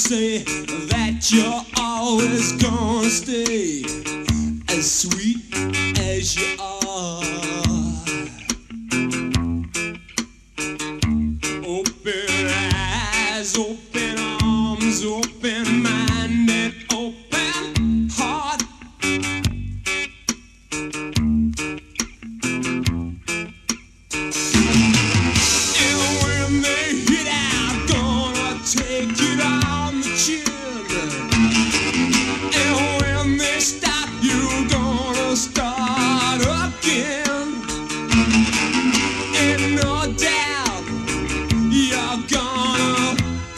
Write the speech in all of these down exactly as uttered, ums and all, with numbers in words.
say that you're always gonna stay as sweet as you are. Open eyes, open arms, open mind and open heart. And when they hit out, gonna take it on the chin. And when they stop, you're gonna start again. And no doubt you're gonna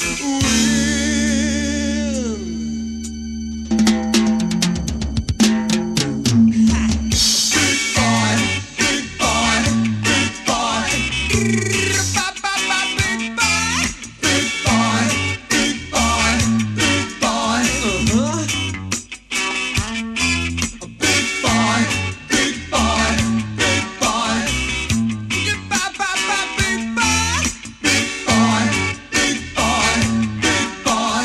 win. Big boy, big boy, big boy. Big boy, big boy, big boy, big boy. Uh-huh. Big boy, big boy, big boy. Big boy, big boy, big boy, big boy.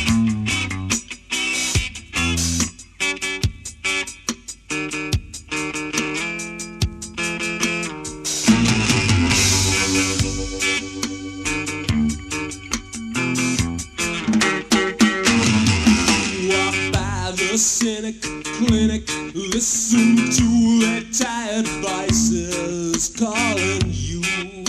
Walk by the cynic clinic, listen to their tired voices calling you.